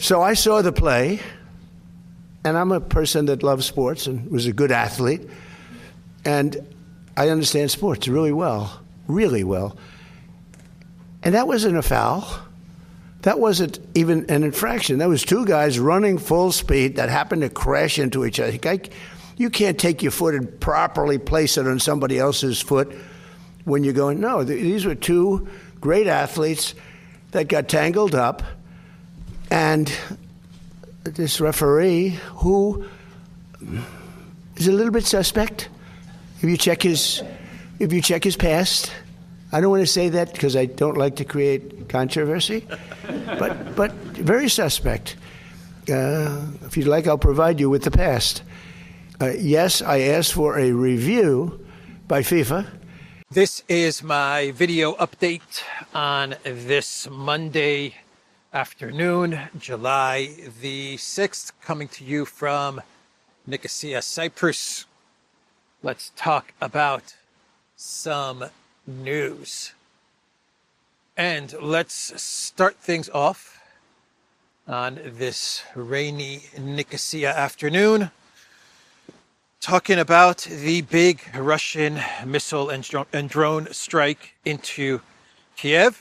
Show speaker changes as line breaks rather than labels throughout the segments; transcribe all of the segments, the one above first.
So I saw the play, and I'm a person that loves sports and was a good athlete, and I understand sports really well, really well. And that wasn't a foul. That wasn't even an infraction. That was two guys running full speed that happened to crash into each other. You can't take your foot and properly place it on somebody else's foot when you're going, no, these were two great athletes that got tangled up, and this referee, who is a little bit suspect, if you check his past, I don't want to say that because I don't like to create controversy, but very suspect. If you'd like, I'll provide you with the past. Yes, I asked for a review by FIFA.
This is my video update on this Monday afternoon, July the 6th, coming to you from Nicosia, Cyprus. Let's talk about some news. And let's start things off on this rainy Nicosia afternoon, talking about the big Russian missile and drone strike into Kiev.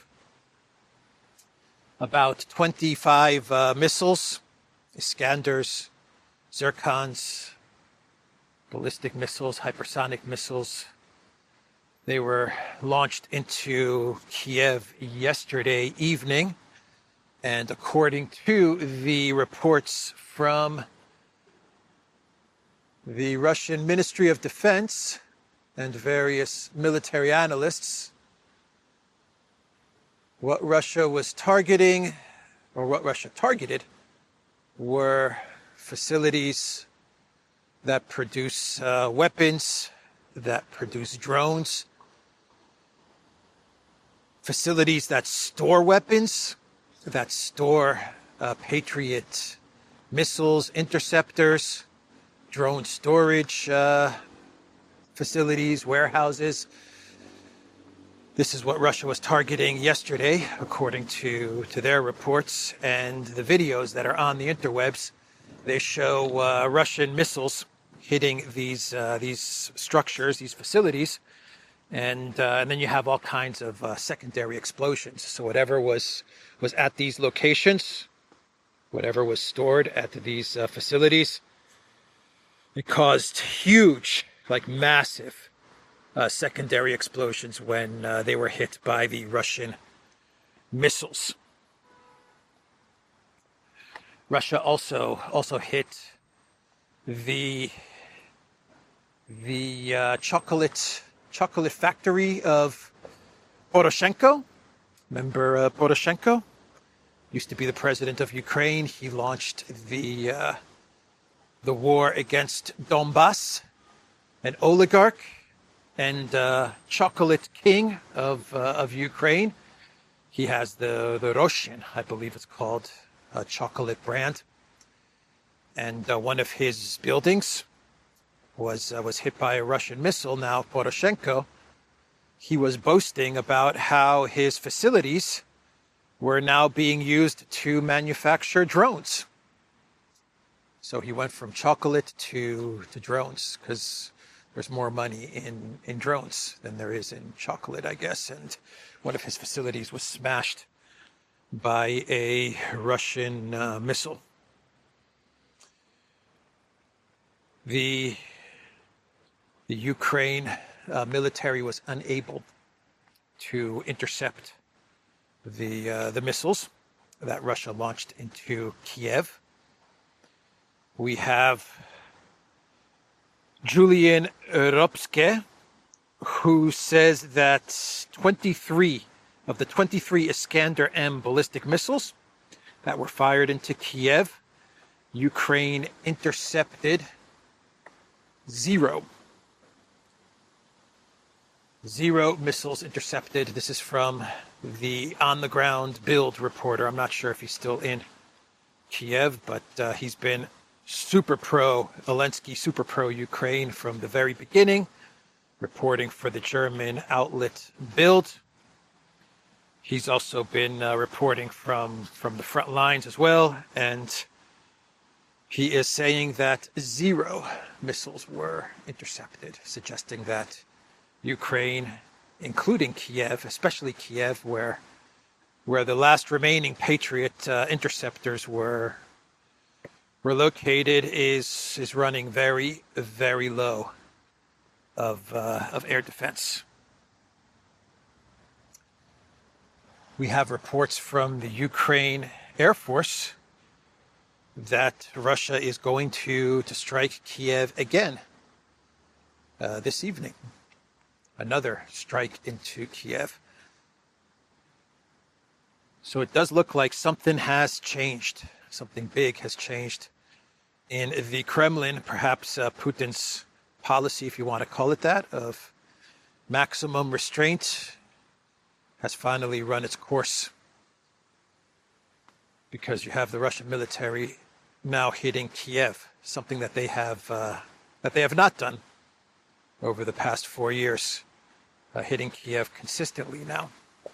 About 25 missiles, Iskanders, Zircons, ballistic missiles, hypersonic missiles. They were launched into Kiev yesterday evening. And according to the reports from the Russian Ministry of Defense and various military analysts, what Russia was targeting, or what Russia targeted, were facilities that produce weapons, that produce drones, facilities that store weapons, that store Patriot missiles, interceptors, drone storage facilities, warehouses. This is what Russia was targeting yesterday, according to their reports and the videos that are on the interwebs. They show Russian missiles hitting these structures, these facilities, and then you have all kinds of secondary explosions. So whatever was at these locations, whatever was stored at these facilities, it caused huge, like massive, secondary explosions when they were hit by the Russian missiles. Russia also hit the chocolate factory of Poroshenko. Remember Poroshenko? Used to be the president of Ukraine. He launched the war against Donbass, an oligarch and chocolate king of Ukraine. He has the Roshin, I believe it's called, chocolate brand. And one of his buildings was hit by a Russian missile. Now Poroshenko, he was boasting about how his facilities were now being used to manufacture drones. So he went from chocolate to drones, because there's more money in drones than there is in chocolate, I guess. And one of his facilities was smashed by a Russian missile. The Ukraine military was unable to intercept the missiles that Russia launched into Kiev. We have Julian Ropske, who says that 23 of the 23 Iskander-M ballistic missiles that were fired into Kiev, Ukraine intercepted zero. Zero missiles intercepted. This is from the on-the-ground Bild reporter. I'm not sure if he's still in Kiev, but he's been super pro-Zelensky, super pro-Ukraine from the very beginning, reporting for the German outlet Bild. He's also been reporting from the front lines as well, and he is saying that 0 missiles were intercepted, suggesting that Ukraine, including Kiev, especially Kiev, where the last remaining Patriot interceptors were located, is running very, very low of air defense. We have reports from the Ukraine Air Force that Russia is going to strike Kiev again this evening. Another strike into Kiev. So it does look like something has changed. Something big has changed in the Kremlin. Perhaps Putin's policy, if you want to call it that, of maximum restraint has finally run its course, because you have the Russian military now hitting Kiev, something that they have not done over the past 4 years, hitting Kiev consistently now.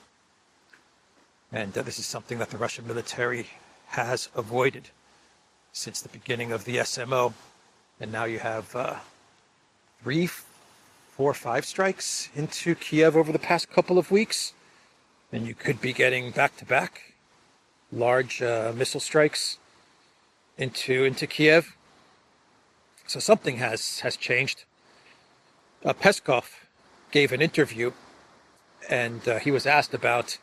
And this is something that the Russian military has avoided since the beginning of the SMO. And now you have 3, 4, 5 strikes into Kiev over the past couple of weeks. And you could be getting back-to-back large missile strikes into Kiev. So something has changed. Peskov gave an interview, and he was asked about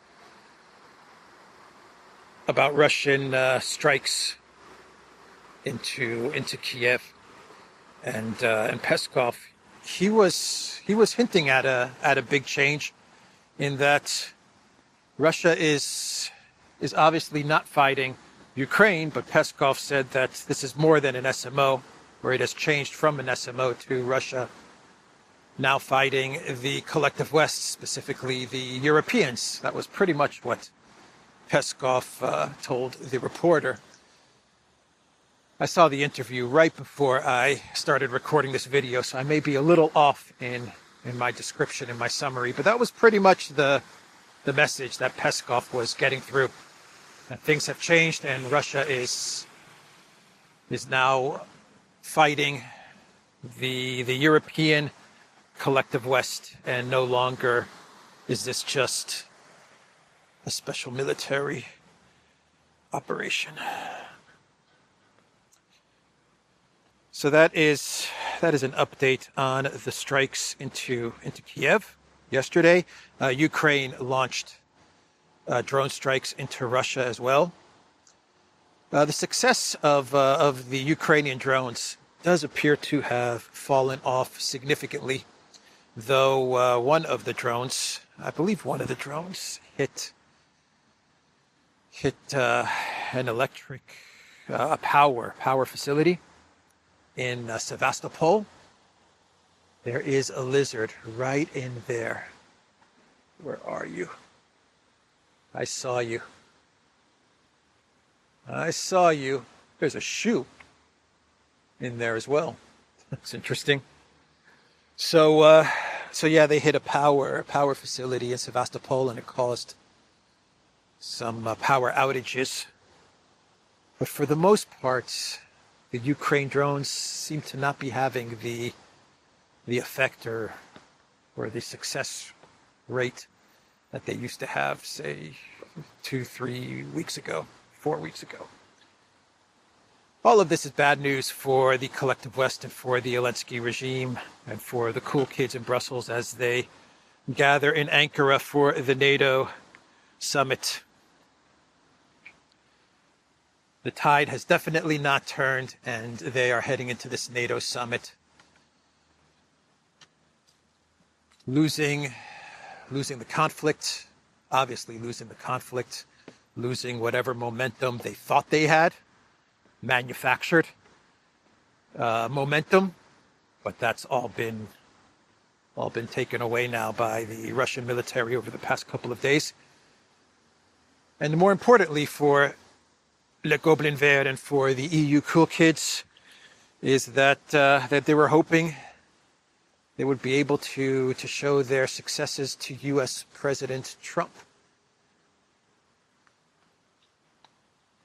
Russian strikes into Kiev, and Peskov, he was hinting at a big change, in that Russia is obviously not fighting Ukraine, but Peskov said that this is more than an SMO, where it has changed from an SMO to Russia now fighting the collective West, specifically the Europeans. That was pretty much what Peskov told the reporter. I saw the interview right before I started recording this video, so I may be a little off in my description, in my summary, but that was pretty much the message that Peskov was getting through. That things have changed, and Russia is now fighting the European collective West, and no longer is this just a special military operation. So that is an update on the strikes into Kiev. Yesterday, Ukraine launched drone strikes into Russia as well. The success of the Ukrainian drones does appear to have fallen off significantly, though one of the drones, I believe one of the drones, hit an electric power facility in Sevastopol. There is a lizard right in there. Where are you? I saw you. I saw you. There's a shoe in there as well. That's interesting. So yeah, they hit a power facility in Sevastopol, and it caused some power outages. But for the most part, the Ukraine drones seem to not be having the effect or the success rate that they used to have, say, 2-3 weeks ago, 4 weeks ago. All of this is bad news for the collective West and for the Zelensky regime and for the cool kids in Brussels as they gather in Ankara for the NATO summit. The tide has definitely not turned, and they are heading into this NATO summit losing the conflict, obviously losing the conflict, losing whatever momentum they thought they had, manufactured momentum, but that's all been taken away now by the Russian military over the past couple of days. And more importantly for Le Gobelin Vert and for the EU cool kids is that they were hoping they would be able to show their successes to U.S. President Trump.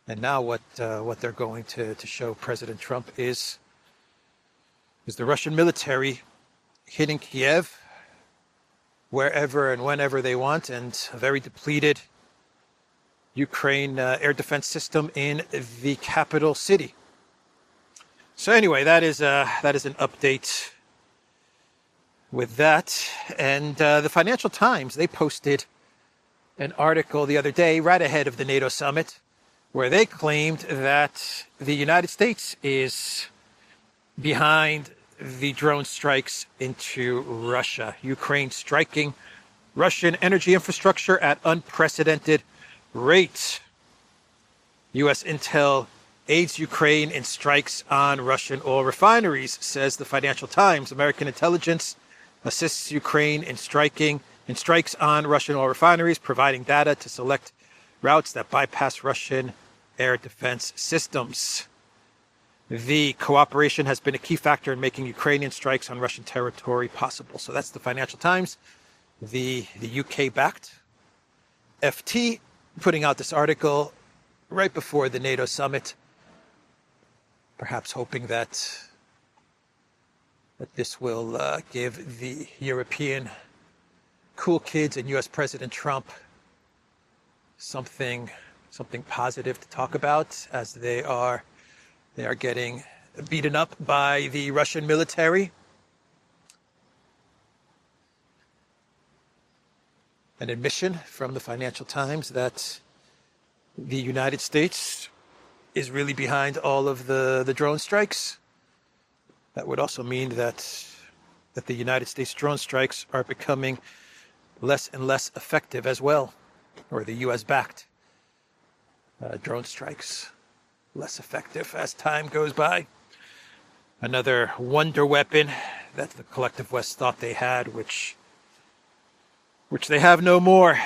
And now what they're going to show President Trump is the Russian military hitting Kiev wherever and whenever they want, and a very depleted Ukraine air defense system in the capital city. So anyway, that is an update with that. And the Financial Times, they posted an article the other day, right ahead of the NATO summit, where they claimed that the United States is behind the drone strikes into Russia. Ukraine striking Russian energy infrastructure at unprecedented rates. U.S. intel aids Ukraine in strikes on Russian oil refineries, says the Financial Times. American intelligence assists Ukraine in strikes on Russian oil refineries, providing data to select routes that bypass Russian air defense systems. The cooperation has been a key factor in making Ukrainian strikes on Russian territory possible. So that's the Financial Times, the UK-backed FT, putting out this article right before the NATO summit, perhaps hoping that this will give the European cool kids and U.S. President Trump something positive to talk about, as they are getting beaten up by the Russian military. An admission from the Financial Times that the United States is really behind all of the drone strikes. That would also mean that the United States drone strikes are becoming less and less effective as well, or the U.S.-backed drone strikes less effective as time goes by. Another wonder weapon that the collective West thought they had, which they have no more.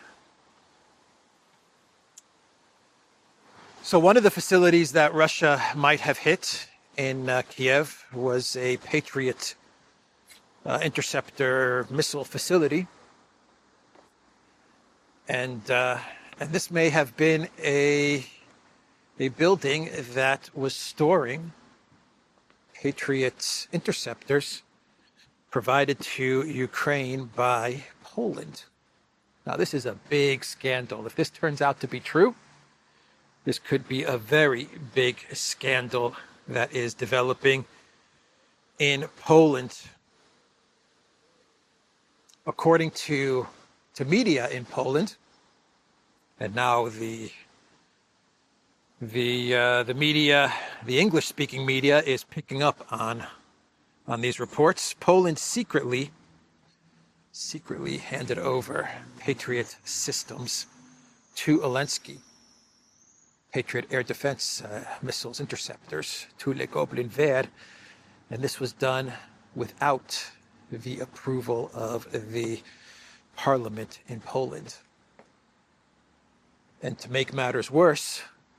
So one of the facilities that Russia might have hit in Kiev was a Patriot interceptor missile facility. And this may have been a building that was storing Patriot interceptors provided to Ukraine by Poland. Now, this is a big scandal. If this turns out to be true, this could be a very big scandal that is developing in Poland. According to media in Poland, and now the media, the English-speaking media, is picking up on these reports. Poland secretly handed over Patriot systems to Zelensky. Patriot air defense missiles interceptors to Le Goblin Vert, and this was done without the approval of the parliament in Poland. And to make matters worse,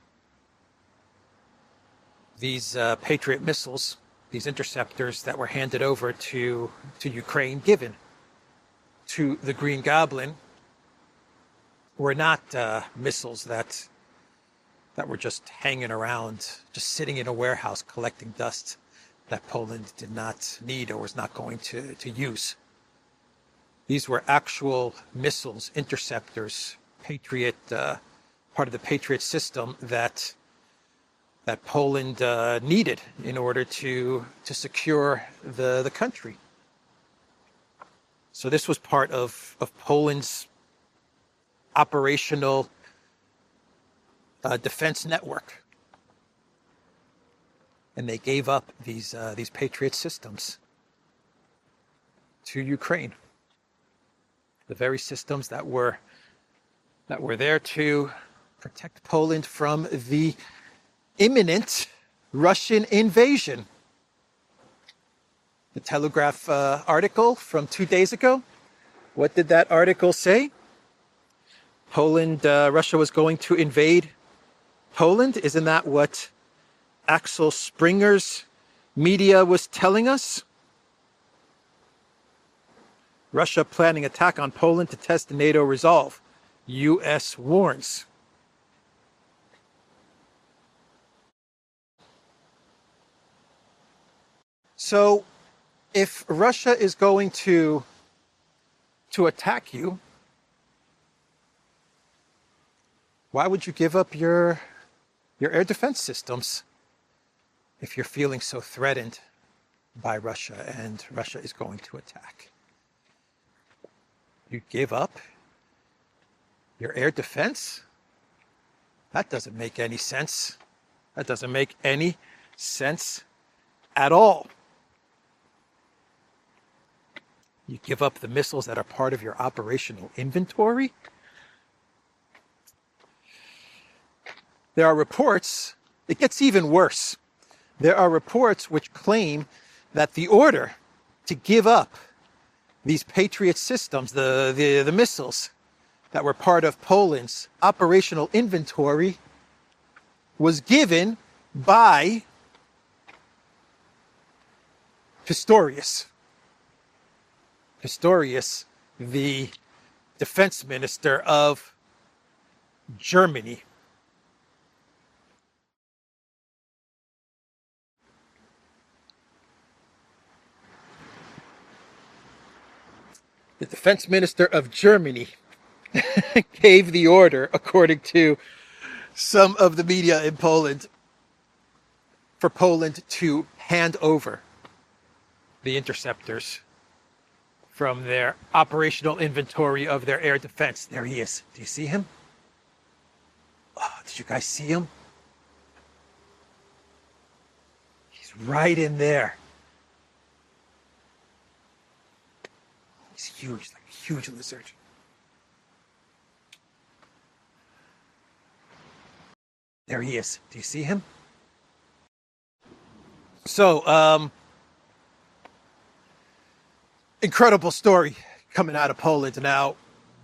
these Patriot missiles, these interceptors that were handed over to Ukraine, given to the Green Goblin, were not missiles that were just hanging around, just sitting in a warehouse collecting dust that Poland did not need or was not going to use. These were actual missiles, interceptors, Patriot, part of the Patriot system that Poland needed in order to secure the country. So this was part of Poland's operational defense network, and they gave up these Patriot systems to Ukraine. The very systems that were there to protect Poland from the imminent Russian invasion. The Telegraph article from 2 days ago. What did that article say? Russia was going to invade Poland. Isn't that what Axel Springer's media was telling us? Russia planning attack on Poland to test NATO resolve. U.S. warns. So if Russia is going to attack you, why would you give up your air defense systems if you're feeling so threatened by Russia and Russia is going to attack? You give up your air defense? That doesn't make any sense. That doesn't make any sense at all. You give up the missiles that are part of your operational inventory? There are reports, it gets even worse. There are reports which claim that the order to give up these Patriot systems, the missiles that were part of Poland's operational inventory, was given by Pistorius. Pistorius, the defense minister of Germany. The defense minister of Germany gave the order, according to some of the media in Poland, for Poland to hand over the interceptors from their operational inventory of their air defense. There he is. Do you see him? Oh, did you guys see him? He's right in there. He's huge, like a huge lizard. There he is. Do you see him? So, incredible story coming out of Poland. Now,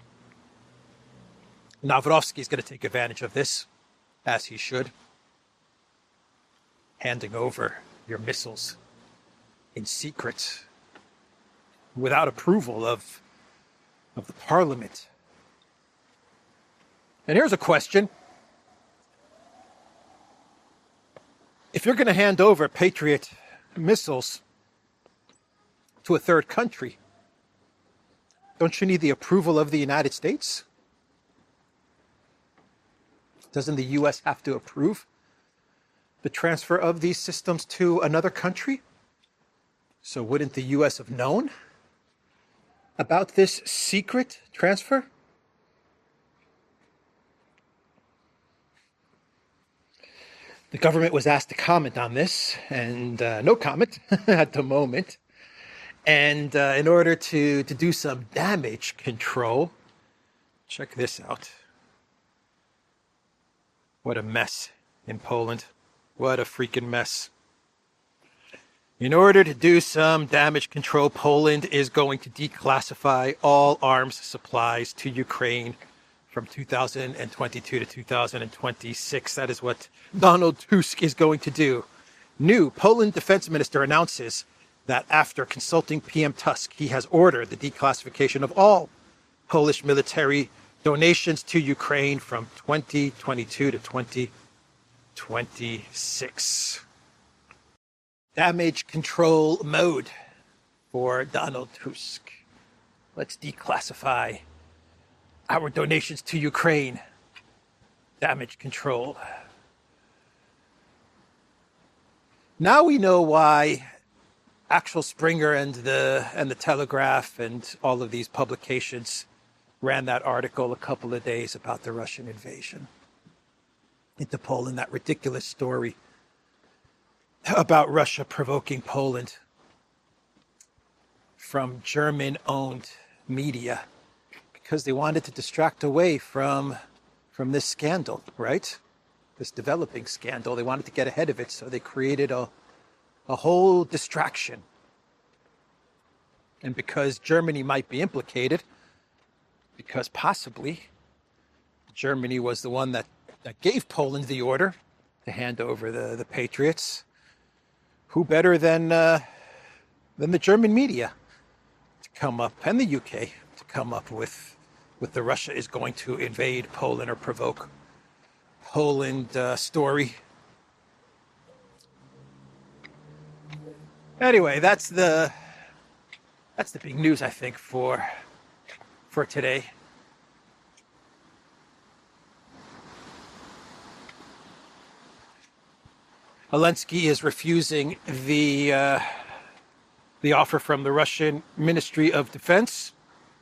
Nawrocki is going to take advantage of this, as he should, handing over your missiles in secret, without approval of the parliament. And here's a question. If you're going to hand over Patriot missiles to a third country, don't you need the approval of the United States? Doesn't the U.S. have to approve the transfer of these systems to another country? So wouldn't the U.S. have known about this secret transfer? The government was asked to comment on this, and no comment at the moment. And in order to do some damage control, check this out. What a mess in Poland. What a freaking mess. In order to do some damage control, Poland is going to declassify all arms supplies to Ukraine from 2022 to 2026. That is what Donald Tusk is going to do. New Poland defense minister announces that after consulting PM Tusk, he has ordered the declassification of all Polish military donations to Ukraine from 2022 to 2026. Damage control mode for Donald Tusk. Let's declassify our donations to Ukraine. Damage control. Now we know why Axel Springer and the Telegraph and all of these publications ran that article a couple of days about the Russian invasion into Poland, that ridiculous story about Russia provoking Poland from German-owned media because they wanted to distract away from this scandal, right? This developing scandal. They wanted to get ahead of it, so they created a whole distraction. And because Germany might be implicated, because possibly Germany was the one that gave Poland the order to hand over the Patriots, who better than the German media to come up, and the UK, to come up with the Russia is going to invade Poland or provoke Poland story. Anyway, that's the big news, I think, for today. Zelensky is refusing the offer from the Russian Ministry of Defense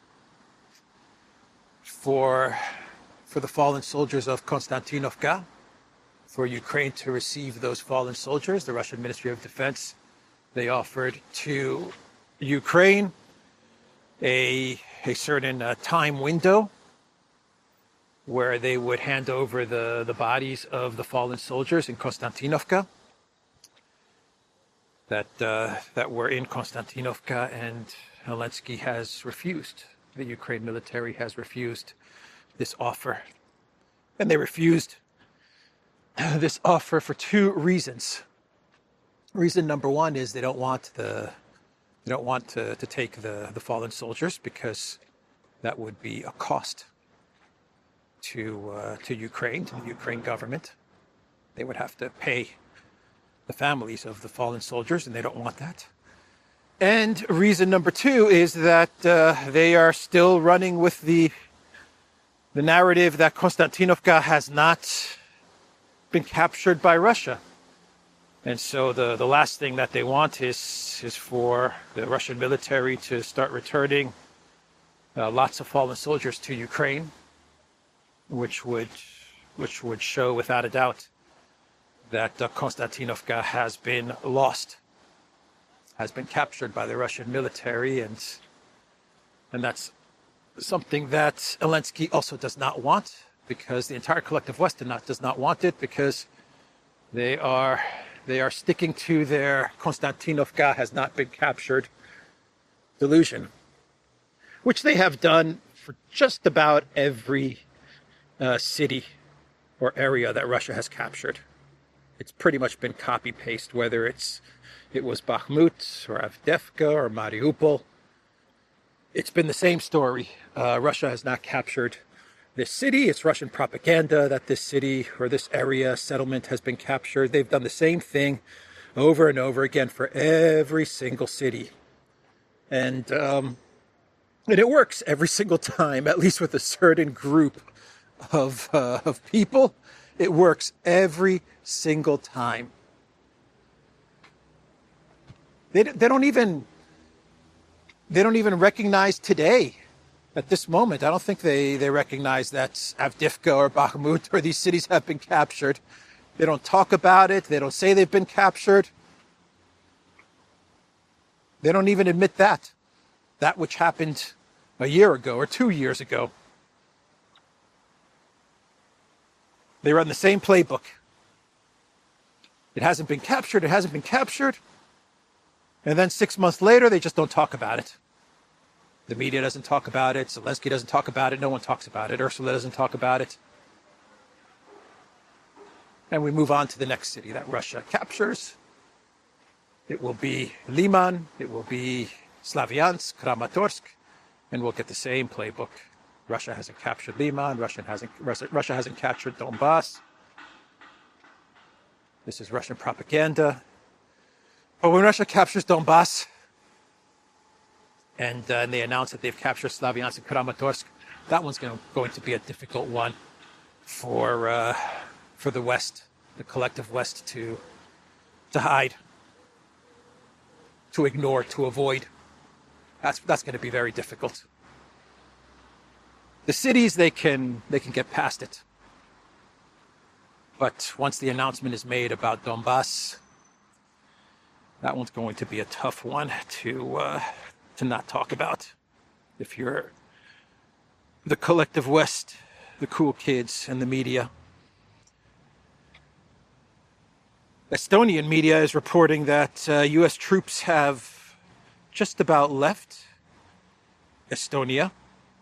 for the fallen soldiers of Konstantinovka, for Ukraine to receive those fallen soldiers. The Russian Ministry of Defense, they offered to Ukraine a certain time window where they would hand over the bodies of the fallen soldiers in Konstantinovka that were in Konstantinovka, and Zelensky has refused. The Ukraine military has refused this offer. And they refused this offer for two reasons. Reason number one is they don't want to take the fallen soldiers, because that would be a cost to Ukraine, to the Ukraine government. They would have to pay the families of the fallen soldiers, and they don't want that. And reason number two is that they are still running with the narrative that Konstantinovka has not been captured by Russia. And so the last thing that they want is for the Russian military to start returning lots of fallen soldiers to Ukraine, which would show without a doubt that Konstantinovka has been lost, has been captured by the Russian military, and that's something that Zelensky also does not want, because the entire collective West does not want it, because they are sticking to their Konstantinovka has not been captured delusion, which they have done for just about every city or area that Russia has captured. It's pretty much been copy-paste, whether it was Bakhmut or Avdiivka or Mariupol. It's been the same story. Russia has not captured this city. It's Russian propaganda that this city or this area settlement has been captured. They've done the same thing over and over again for every single city. And it works every single time, at least with a certain group of people. It works every single time. They don't even recognize today, at this moment. I don't think they recognize that Avdiivka or Bakhmut or these cities have been captured. They don't talk about it. They don't say they've been captured. They don't even admit that which happened a year ago or 2 years ago. They run the same playbook. It hasn't been captured. It hasn't been captured. And then 6 months later, they just don't talk about it. The media doesn't talk about it. Zelensky doesn't talk about it. No one talks about it. Ursula doesn't talk about it. And we move on to the next city that Russia captures. It will be Liman. It will be Slavyansk, Kramatorsk. And we'll get the same playbook. Russia hasn't captured Liman. Russia hasn't captured Donbass. This is Russian propaganda. But when Russia captures Donbass, and they announce that they've captured Slavyansk and Kramatorsk, that one's going to be a difficult one for the West, the collective West, to hide, to ignore, to avoid. That's going to be very difficult. The cities, they can get past it. But once the announcement is made about Donbass, that one's going to be a tough one to not talk about. If you're the collective West, the cool kids, and the media. Estonian media is reporting that U.S. troops have just about left Estonia.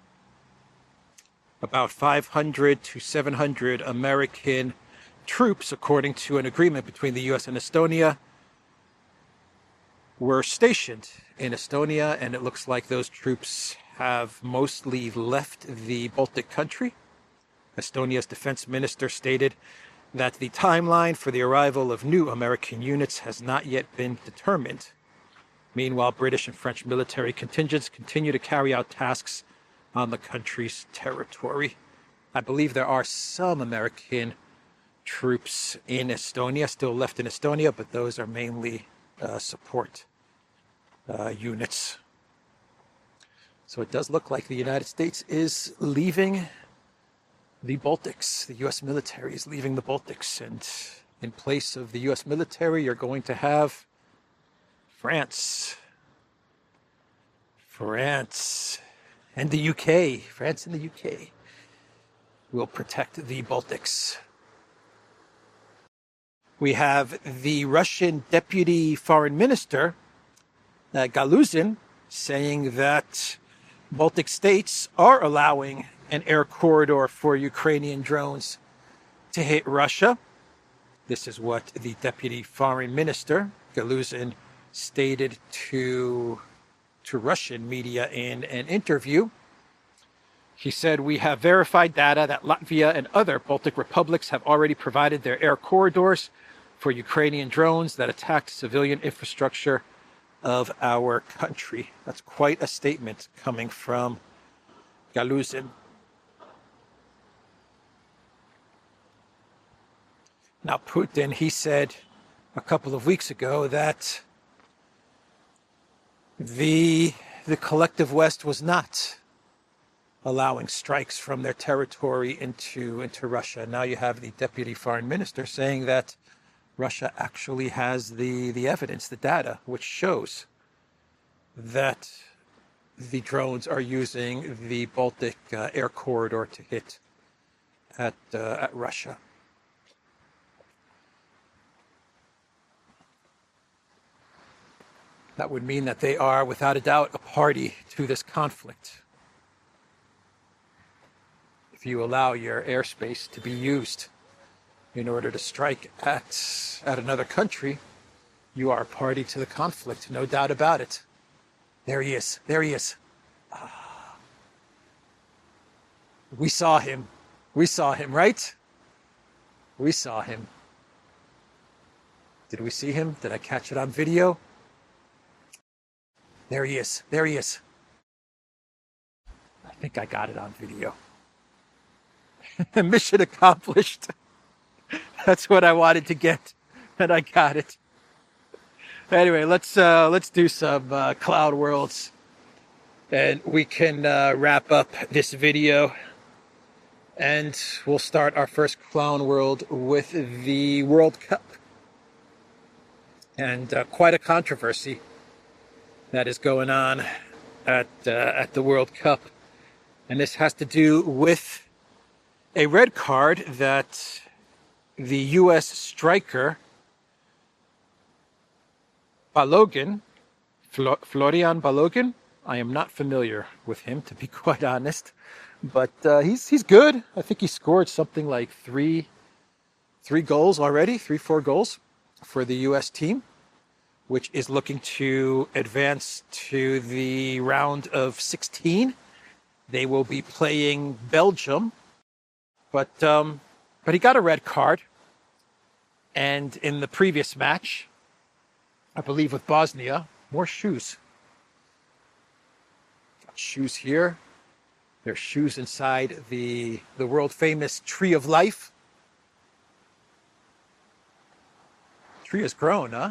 About 500 to 700 American troops, according to an agreement between the U.S. and Estonia, were stationed in Estonia, and it looks like those troops have mostly left the Baltic country. Estonia's defense minister stated that the timeline for the arrival of new American units has not yet been determined. Meanwhile, British and French military contingents continue to carry out tasks on the country's territory. I believe there are some American troops in Estonia, still left in Estonia, but those are mainly support units. So it does look like the United States is leaving the Baltics. The U.S. military is leaving the Baltics. And in place of the U.S. military, you're going to have France. And the UK. France and the UK will protect the Baltics. We have the Russian Deputy Foreign Minister, Galuzin, saying that Baltic states are allowing an air corridor for Ukrainian drones to hit Russia. This is what the Deputy Foreign Minister, Galuzin, stated to Russian media in an interview. He said, "We have verified data that Latvia and other Baltic republics have already provided their air corridors for Ukrainian drones that attacked civilian infrastructure of our country." That's quite a statement coming from Galuzin. Now, Putin, he said a couple of weeks ago that the collective West was not allowing strikes from their territory into Russia. Now you have the Deputy Foreign Minister saying that Russia actually has the evidence, the data, which shows that the drones are using the Baltic air corridor to hit at Russia. That would mean that they are, without a doubt, a party to this conflict. If you allow your airspace to be used in order to strike at another country, you are a party to the conflict, no doubt about it. There he is. There he is. We saw him. We saw him, right? We saw him. Did we see him? Did I catch it on video? There he is. There he is. I think I got it on video. Mission accomplished. That's what I wanted to get, and I got it. Anyway, let's do some cloud worlds, and we can wrap up this video. And we'll start our first clown world with the World Cup, and quite a controversy that is going on at the World Cup, and this has to do with a red card that the U.S. striker Balogun, Florian Balogun, I am not familiar with him, to be quite honest, but he's good. I think he scored something like three goals already, 4 goals for the U.S. team, which is looking to advance to the round of 16. They will be playing Belgium, but he got a red card. And in the previous match, I believe with Bosnia, more shoes. Got shoes here. There's shoes inside the world famous Tree of Life. Tree has grown, huh?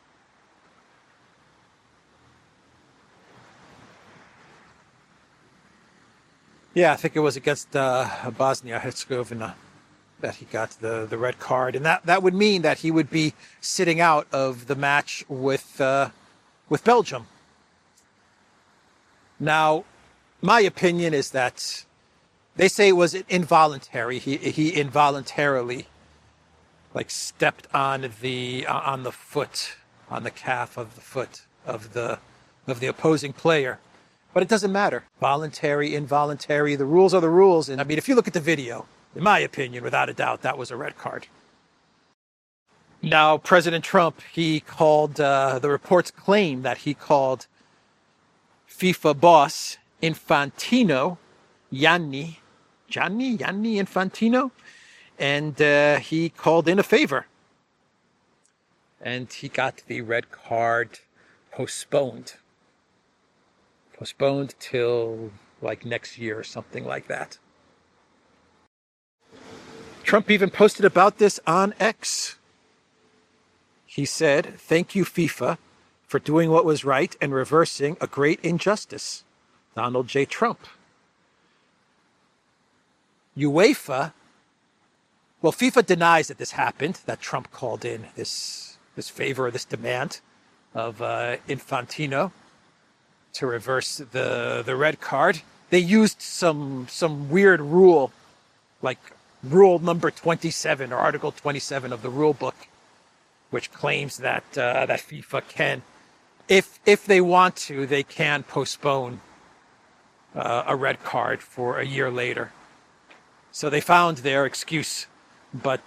Yeah, I think it was against Bosnia-Herzegovina that he got the red card. And that would mean that he would be sitting out of the match with Belgium. Now, my opinion is that they say it was involuntary. He involuntarily stepped on the foot, on the calf of the foot of the opposing player. But it doesn't matter. Voluntary, involuntary, the rules are the rules. And I mean, if you look at the video, in my opinion, without a doubt, that was a red card. Now, President Trump, he called, the reports claim that he called FIFA boss Infantino, Gianni Infantino, and he called in a favor. And he got the red card postponed. Postponed till like next year or something like that. Trump even posted about this on X. He said, "Thank you, FIFA, for doing what was right and reversing a great injustice. Donald J. Trump." UEFA, well, FIFA denies that this happened, that Trump called in this favor, this demand of Infantino to reverse the red card. They used some weird rule, like rule number 27 or article 27 of the rule book, which claims that that FIFA can, if they want to, they can postpone a red card for a year later. So they found their excuse, but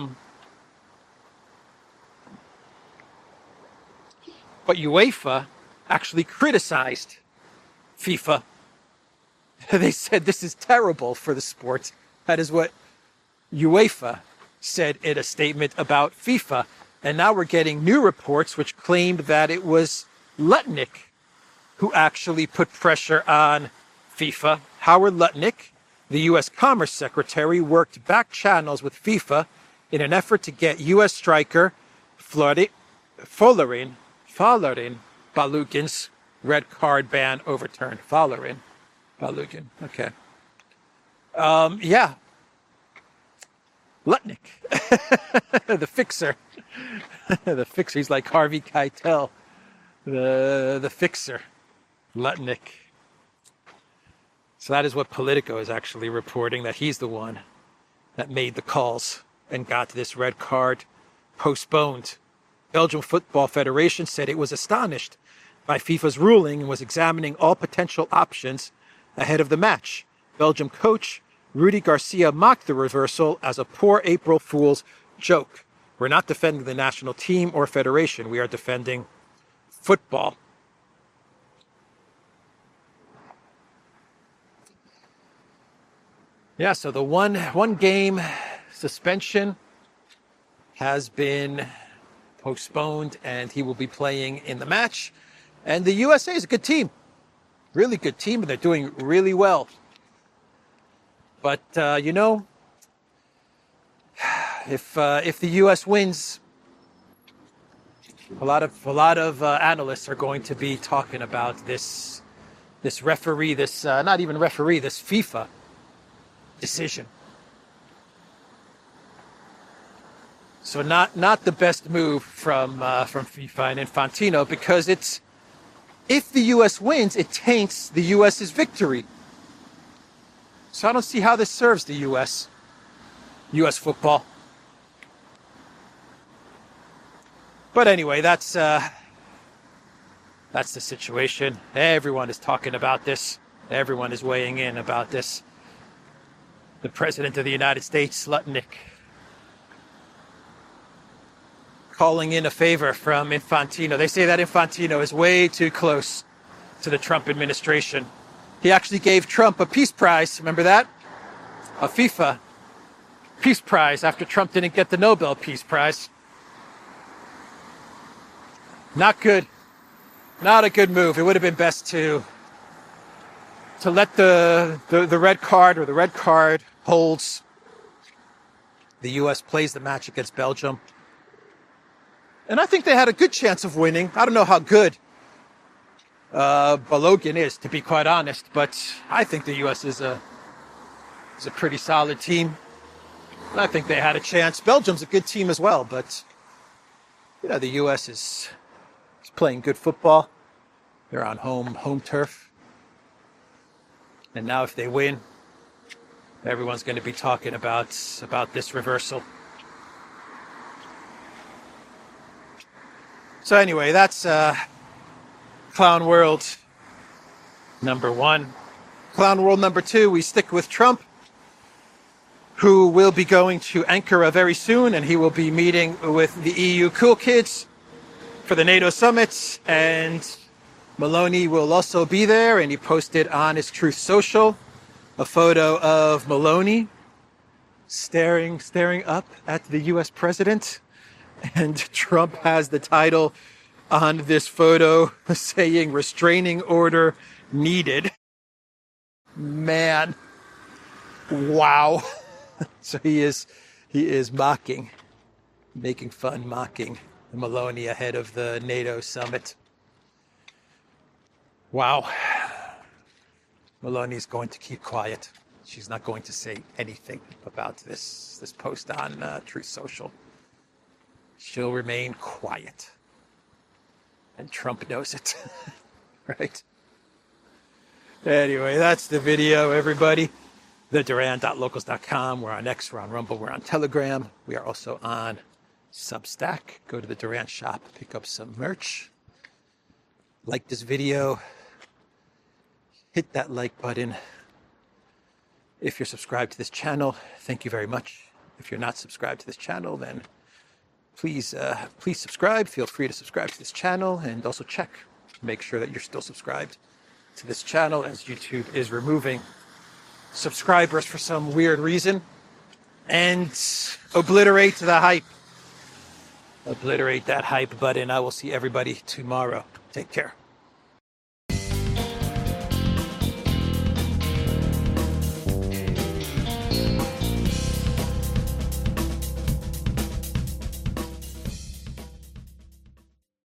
UEFA actually criticized FIFA. They said this is terrible for the sport. That is what UEFA said in a statement about FIFA. And now we're getting new reports which claimed that it was Lutnick who actually put pressure on FIFA. Howard Lutnick, the U.S. Commerce Secretary, worked back channels with FIFA in an effort to get U.S. striker Folarin Balugin's red card ban overturned. Balugin. Okay. Yeah. Lutnick. The fixer. The fixer. He's like Harvey Keitel. The fixer. Lutnick. So that is what Politico is actually reporting, that he's the one that made the calls and got this red card postponed. Belgium Football Federation said it was astonished by FIFA's ruling and was examining all potential options ahead of the match. Belgium coach Rudy Garcia mocked the reversal as a poor April Fool's joke. "We're not defending the national team or federation. We are defending football." Yeah, so the one game suspension has been postponed, and he will be playing in the match. And the USA is a good team, really good team, and they're doing really well. But if the U.S. wins, a lot of analysts are going to be talking about this referee, not even referee, this FIFA decision. So not the best move from FIFA and Infantino, because if the U.S. wins, it taints the U.S.'s victory. So I don't see how this serves the U.S. football. But anyway, that's the situation. Everyone is talking about this. Everyone is weighing in about this. The President of the United States, Lutnick, calling in a favor from Infantino. They say that Infantino is way too close to the Trump administration. He actually gave Trump a peace prize. Remember that? A FIFA peace prize after Trump didn't get the Nobel Peace Prize. Not good. Not a good move. It would have been best to let the red card, or the red card holds. The U.S. plays the match against Belgium. And I think they had a good chance of winning. I don't know how good Balugin is, to be quite honest, but I think the U.S. is a pretty solid team. And I think they had a chance. Belgium's a good team as well, but the U.S. is playing good football. They're on home turf. And now if they win, everyone's going to be talking about this reversal. So anyway, that's Clown World number 1. Clown World number 2, we stick with Trump, who will be going to Ankara very soon, and he will be meeting with the EU cool kids for the NATO summit, and Meloni will also be there, and he posted on his Truth Social a photo of Meloni staring up at the U.S. president, and Trump has the title, on this photo saying restraining order needed. Man. Wow. So he is mocking, making fun, mocking Meloni ahead of the NATO summit. Wow. Meloni's going to keep quiet. She's not going to say anything about this post on Truth Social. She'll remain quiet. And Trump knows it. Right? Anyway, that's the video, everybody. TheDuran.locals.com. We're on X, we're on Rumble, we're on Telegram. We are also on Substack. Go to the Duran shop, pick up some merch. Like this video. Hit that like button. If you're subscribed to this channel, thank you very much. If you're not subscribed to this channel, then please subscribe. Feel free to subscribe to this channel and also check. Make sure that you're still subscribed to this channel, as YouTube is removing subscribers for some weird reason. And obliterate the hype. Obliterate that hype button. I will see everybody tomorrow. Take care.